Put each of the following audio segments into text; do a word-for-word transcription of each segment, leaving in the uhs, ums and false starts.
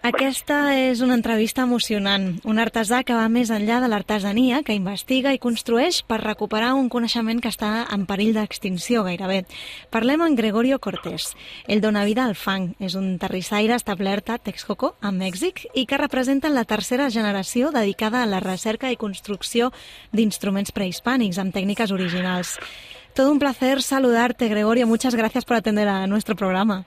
Aquesta és una entrevista emocionant. Un artesà que va més enllà de l'artesania, que investiga i construeix per recuperar un coneixement que està en perill d'extinció gairebé. Parlem amb Gregorio Cortés. Ell dona vida al fang. És un terrissaire establert a Texcoco, a Mèxic, i que representa la tercera generació dedicada a la recerca i construcció d'instruments prehispànics amb tècniques originals. Todo un placer saludarte, Gregorio. Muchas gracias por atender a nuestro programa.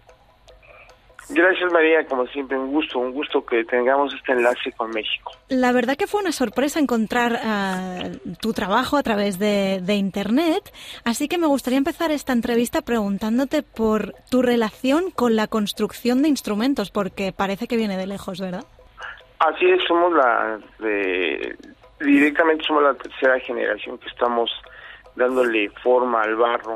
Gracias, María, como siempre, un gusto, un gusto que tengamos este enlace con México. La verdad que fue una sorpresa encontrar uh, tu trabajo a través de, de Internet, así que me gustaría empezar esta entrevista preguntándote por tu relación con la construcción de instrumentos, porque parece que viene de lejos, ¿verdad? Así es, somos la, de, directamente somos la tercera generación que estamos dándole forma al barro.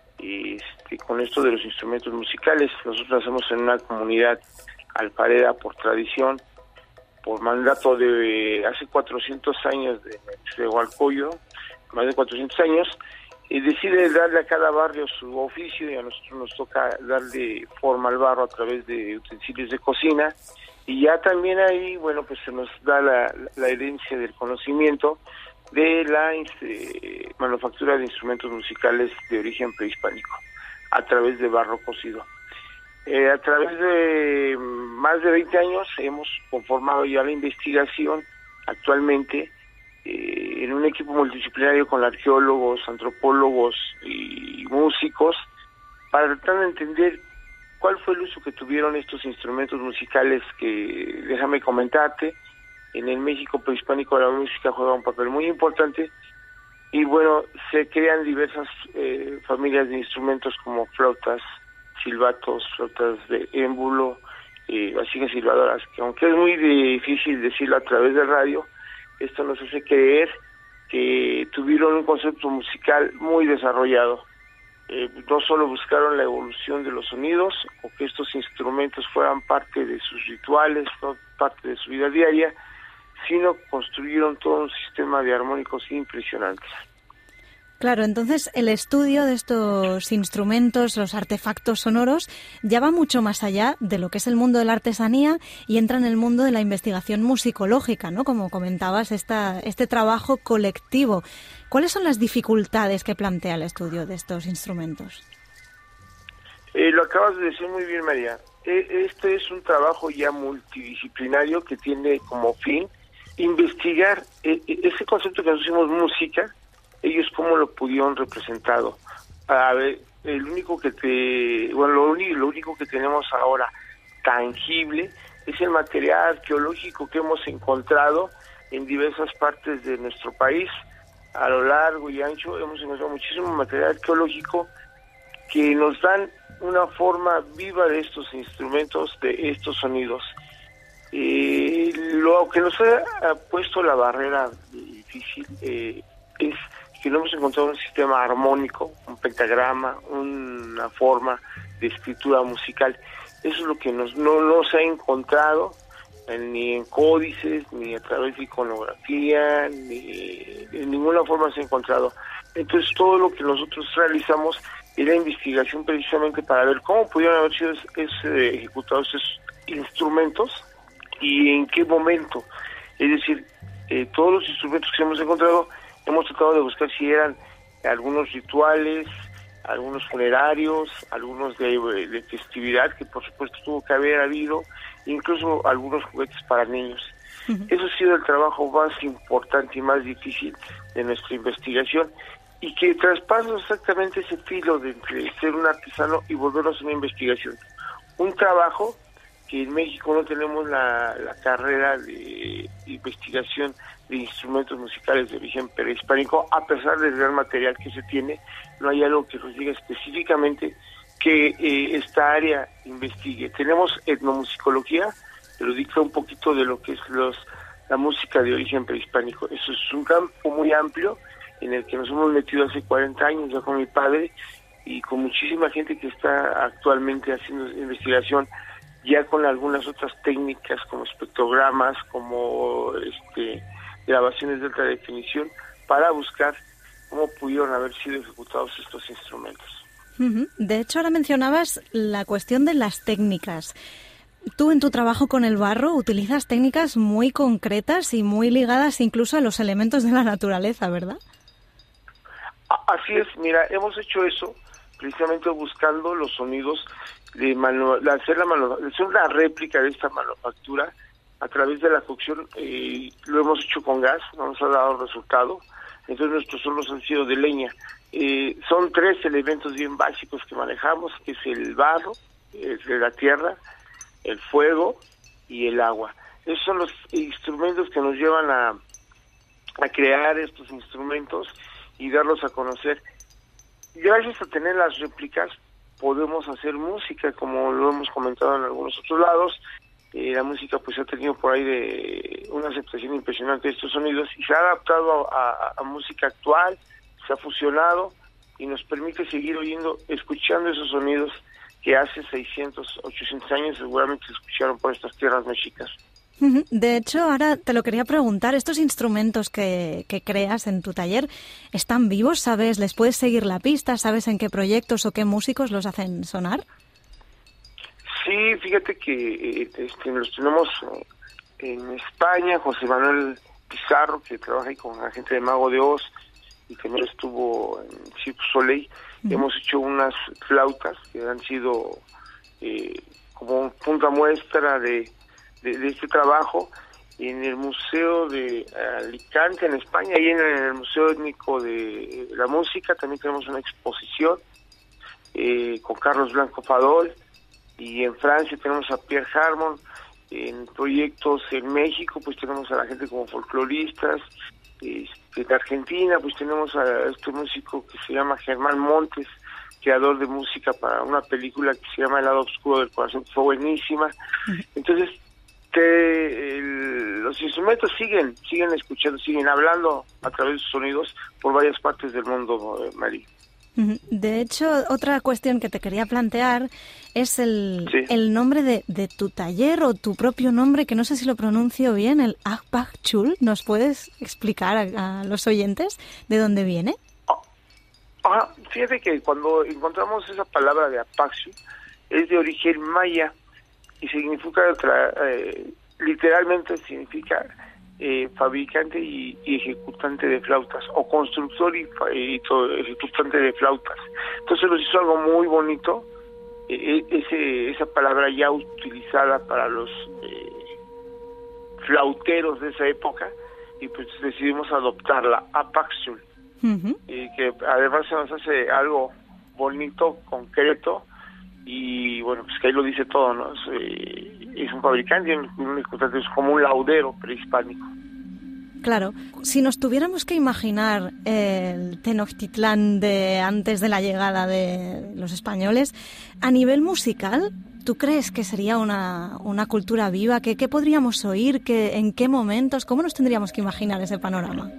Y este, con esto de los instrumentos musicales, nosotros hacemos en una comunidad alfarera por tradición, por mandato de hace cuatrocientos años de Nezahualcóyotl, más de cuatrocientos años, y decide darle a cada barrio su oficio, y a nosotros nos toca darle forma al barro a través de utensilios de cocina, y ya también ahí, bueno, pues se nos da la, la herencia del conocimiento de la eh, manufactura de instrumentos musicales de origen prehispánico a través de barro cocido. Eh, a través de más de veinte años hemos conformado ya la investigación actualmente eh, en un equipo multidisciplinario con arqueólogos, antropólogos y músicos para tratar de entender cuál fue el uso que tuvieron estos instrumentos musicales que, déjame comentarte, en el México prehispánico la música juega un papel muy importante y bueno, se crean diversas eh, familias de instrumentos como flautas, silbatos, flautas de émbulo, eh, vasijas silbadoras, que aunque es muy difícil decirlo a través de radio, esto nos hace creer que tuvieron un concepto musical muy desarrollado. Eh, no solo buscaron la evolución de los sonidos o que estos instrumentos fueran parte de sus rituales, parte de su vida diaria, sino construyeron todo un sistema de armónicos impresionantes. Claro, entonces el estudio de estos instrumentos, los artefactos sonoros, ya va mucho más allá de lo que es el mundo de la artesanía y entra en el mundo de la investigación musicológica, ¿no? Como comentabas, esta, este trabajo colectivo. ¿Cuáles son las dificultades que plantea el estudio de estos instrumentos? Eh, lo acabas de decir muy bien, María. Eh, este es un trabajo ya multidisciplinario que tiene como fin investigar eh, ese concepto que nosotros hicimos música, ellos cómo lo pudieron representado. A ver, el único que te, bueno, lo único, lo único que tenemos ahora tangible es el material arqueológico que hemos encontrado en diversas partes de nuestro país. A lo largo y ancho hemos encontrado muchísimo material arqueológico que nos dan una forma viva de estos instrumentos, de estos sonidos. Eh, lo que nos ha, ha puesto la barrera difícil eh, es que no hemos encontrado un sistema armónico, un pentagrama, una forma de escritura musical. Eso es lo que nos, no, no se ha encontrado eh, ni en códices, ni a través de iconografía, ni en ninguna forma se ha encontrado. Entonces todo lo que nosotros realizamos era investigación precisamente para ver cómo pudieron haber sido es, es, eh, ejecutados esos instrumentos y en qué momento. Es decir, eh, todos los instrumentos que hemos encontrado hemos tratado de buscar si eran algunos rituales, algunos funerarios, algunos de, de festividad, que por supuesto tuvo que haber habido, incluso algunos juguetes para niños. Uh-huh. Eso ha sido el trabajo más importante y más difícil de nuestra investigación y que traspasa exactamente ese filo de entre ser un artesano y volvernos a una investigación. Un trabajo que en México no tenemos la, la carrera de investigación de instrumentos musicales de origen prehispánico, a pesar del gran material que se tiene, no hay algo que nos diga específicamente que eh, esta área investigue. Tenemos etnomusicología, pero dicta un poquito de lo que es los la música de origen prehispánico. Eso es un campo muy amplio en el que nos hemos metido hace cuarenta años ya con mi padre y con muchísima gente que está actualmente haciendo investigación ya con algunas otras técnicas como espectrogramas, como este grabaciones de alta definición, para buscar cómo pudieron haber sido ejecutados estos instrumentos. Uh-huh. De hecho, ahora mencionabas la cuestión de las técnicas. Tú en tu trabajo con el barro utilizas técnicas muy concretas y muy ligadas incluso a los elementos de la naturaleza, ¿verdad? Así es, mira, hemos hecho eso precisamente buscando los sonidos de, manu- de hacer la manu- de hacer una réplica de esta manufactura a través de la cocción. Eh, lo hemos hecho con gas, no nos ha dado resultado, entonces nuestros hornos han sido de leña. Eh, son tres elementos bien básicos que manejamos, que es el barro, es de la tierra, el fuego y el agua. Esos son los instrumentos que nos llevan a, a crear estos instrumentos y darlos a conocer. Gracias a tener las réplicas podemos hacer música, como lo hemos comentado en algunos otros lados. Eh, la música pues ha tenido por ahí de una aceptación impresionante de estos sonidos y se ha adaptado a, a, a música actual, se ha fusionado y nos permite seguir oyendo, escuchando esos sonidos que hace seiscientos, ochocientos años seguramente se escucharon por estas tierras mexicas. De hecho, ahora te lo quería preguntar, ¿estos instrumentos que, que creas en tu taller están vivos? ¿Sabes? ¿Les puedes seguir la pista? ¿Sabes en qué proyectos o qué músicos los hacen sonar? Sí, fíjate que eh, este, los tenemos en España, José Manuel Pizarro, que trabaja ahí con la gente de Mago de Oz, y también estuvo en Cirque du Soleil. Uh-huh. Hemos hecho unas flautas que han sido eh, como un punta muestra de, de, de este trabajo en el Museo de Alicante, en España, y en el Museo Étnico de la Música también tenemos una exposición eh, con Carlos Blanco Fadol, y en Francia tenemos a Pierre Harmon. En proyectos en México pues tenemos a la gente como folcloristas. Este, en Argentina pues tenemos a este músico que se llama Germán Montes, creador de música para una película que se llama El lado oscuro del corazón, que fue buenísima. Entonces que el, los instrumentos siguen siguen escuchando, siguen hablando a través de sus sonidos por varias partes del mundo, eh, María. De hecho, otra cuestión que te quería plantear es el, sí. el nombre de, de tu taller o tu propio nombre, que no sé si lo pronuncio bien, el Apachul. ¿Nos puedes explicar a, a los oyentes de dónde viene? Ah, ah, fíjate que cuando encontramos esa palabra de Apachul, es de origen maya y significa, eh, literalmente significa Eh, fabricante y, y ejecutante de flautas, o constructor y, y todo, ejecutante de flautas. Entonces nos hizo algo muy bonito, eh, ese esa palabra ya utilizada para los eh, flauteros de esa época, y pues decidimos adoptarla, Apachul, uh-huh. y que además se nos hace algo bonito, concreto, y bueno, pues que ahí lo dice todo, ¿no? Es, eh, es un fabricante, un, un ejecutante, es como un laudero prehispánico. Claro, si nos tuviéramos que imaginar el Tenochtitlán de antes de la llegada de los españoles, a nivel musical, ¿tú crees que sería una, una cultura viva? ¿Qué, qué podríamos oír? ¿Qué, ¿En qué momentos? ¿Cómo nos tendríamos que imaginar ese panorama?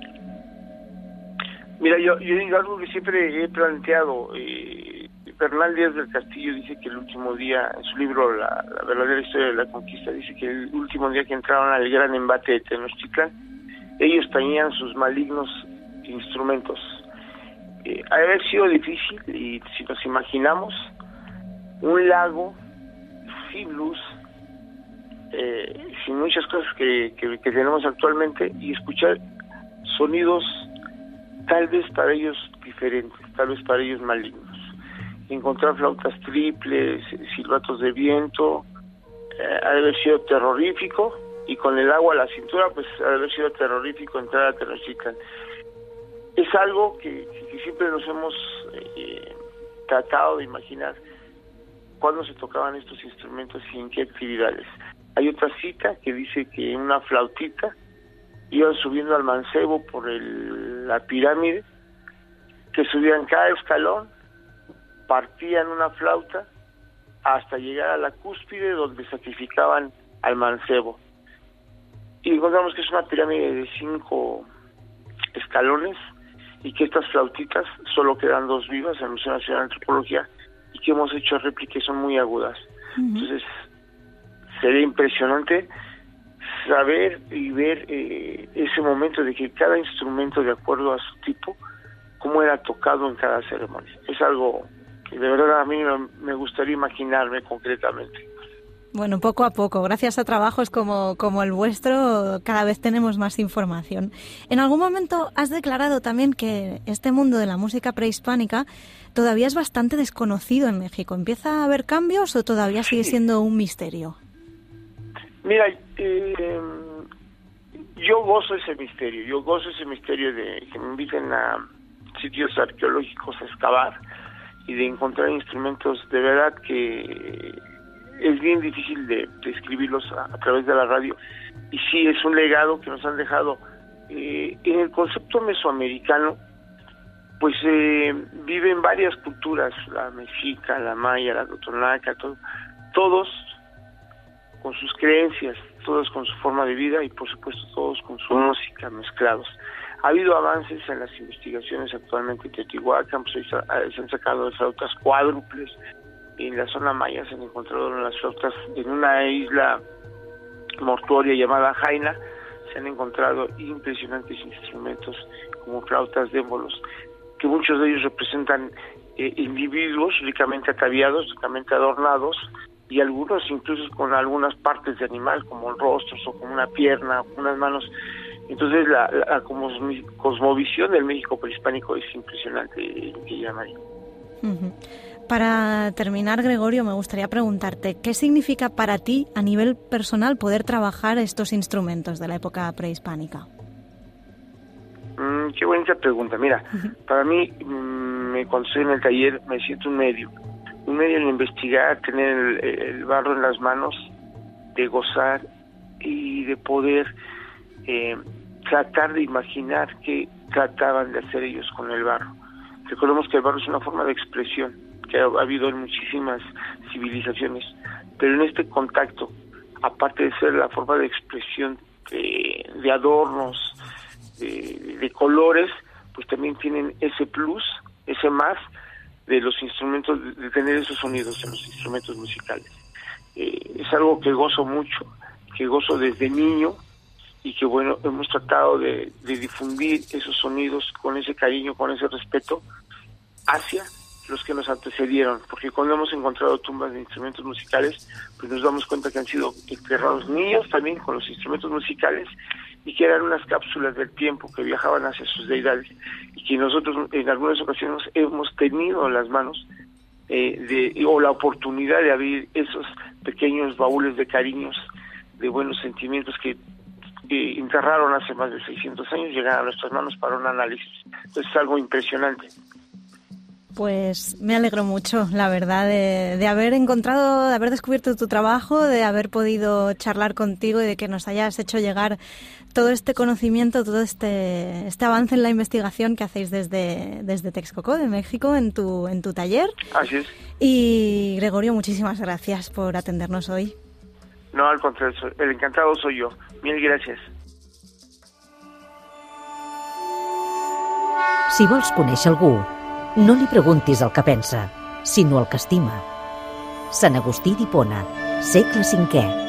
Mira, yo, yo digo algo que siempre he planteado. Eh, Bernal Díaz del Castillo dice que el último día, en su libro La, la verdadera historia de la conquista, dice que el último día que entraron al gran embate de Tenochtitlán, ellos tenían sus malignos instrumentos. Eh, ha haber sido difícil, y si nos imaginamos un lago sin luz, eh, sin muchas cosas que, que, que tenemos actualmente, y escuchar sonidos tal vez para ellos diferentes, tal vez para ellos malignos. Encontrar flautas triples, silbatos de viento, eh, ha de haber sido terrorífico, y con el agua a la cintura, pues ha de haber sido terrorífico entrar a Tenochtitlán. Es algo que, que siempre nos hemos eh, tratado de imaginar cuándo se tocaban estos instrumentos y en qué actividades. Hay otra cita que dice que en una flautita iban subiendo al mancebo por el, la pirámide, que subían cada escalón, partían una flauta hasta llegar a la cúspide donde sacrificaban al mancebo. Y encontramos que es una pirámide de cinco escalones, y que estas flautitas solo quedan dos vivas en el Museo Nacional de Antropología, y que hemos hecho réplicas, son muy agudas. Uh-huh. Entonces sería impresionante saber y ver eh, ese momento de que cada instrumento, de acuerdo a su tipo, cómo era tocado en cada ceremonia. Es algo que de verdad a mí me gustaría imaginarme concretamente. Bueno, poco a poco, gracias a trabajos como, como el vuestro, cada vez tenemos más información. En algún momento has declarado también que este mundo de la música prehispánica todavía es bastante desconocido en México. ¿Empieza a haber cambios o todavía sigue siendo un misterio? Mira, eh, yo gozo ese misterio, yo gozo ese misterio de que me inviten a sitios arqueológicos a excavar y de encontrar instrumentos de verdad que es bien difícil de describirlos a, a través de la radio. Y sí, es un legado que nos han dejado. Eh, en el concepto mesoamericano, pues eh, viven varias culturas, la mexica, la maya, la totonaca, todo, todos con sus creencias, todos con su forma de vida y por supuesto todos con su música mezclados. Ha habido avances en las investigaciones actualmente en Teotihuacán, pues se han sacado flautas cuádruples. En la zona maya se han encontrado las flautas en una isla mortuoria llamada Jaina, se han encontrado impresionantes instrumentos como flautas de émbolos, que muchos de ellos representan eh, individuos ricamente ataviados, ricamente adornados, y algunos incluso con algunas partes de animal, como rostros o como una pierna, o unas manos. Entonces la, la cosmovisión del México prehispánico es impresionante, que llamaría. Uh-huh. Para terminar, Gregorio, me gustaría preguntarte, ¿qué significa para ti, a nivel personal, poder trabajar estos instrumentos de la época prehispánica? Mm, qué bonita pregunta. Mira, uh-huh. para mí, mm, cuando estoy en el taller, me siento un medio. Un medio en investigar, tener el, el barro en las manos, de gozar y de poder eh, tratar de imaginar qué trataban de hacer ellos con el barro. Recordemos que el barro es una forma de expresión que ha habido en muchísimas civilizaciones, pero en este contacto, aparte de ser la forma de expresión de, de adornos, de, de colores, pues también tienen ese plus, ese más de los instrumentos, de tener esos sonidos en los instrumentos musicales. Eh, es algo que gozo mucho, que gozo desde niño, y que bueno, hemos tratado de, de difundir esos sonidos con ese cariño, con ese respeto hacia los que nos antecedieron, porque cuando hemos encontrado tumbas de instrumentos musicales, pues nos damos cuenta que han sido enterrados niños también con los instrumentos musicales y que eran unas cápsulas del tiempo que viajaban hacia sus deidades y que nosotros en algunas ocasiones hemos tenido en las manos eh, de, o la oportunidad de abrir esos pequeños baúles de cariños, de buenos sentimientos que eh, enterraron hace más de seiscientos años, llegaron a nuestras manos para un análisis. Entonces es algo impresionante. Pues me alegro mucho, la verdad, de, de haber encontrado, de haber descubierto tu trabajo, de haber podido charlar contigo y de que nos hayas hecho llegar todo este conocimiento, todo este este avance en la investigación que hacéis desde, desde Texcoco, de México, en tu, en tu taller. Así es. Y Gregorio, muchísimas gracias por atendernos hoy. No, al contrario, el encantado soy yo. Mil gracias. Si vols conèixer algú, no li preguntis el que pensa, sinó el que estima. Sant Agustí d'Hipona, segle cinquè.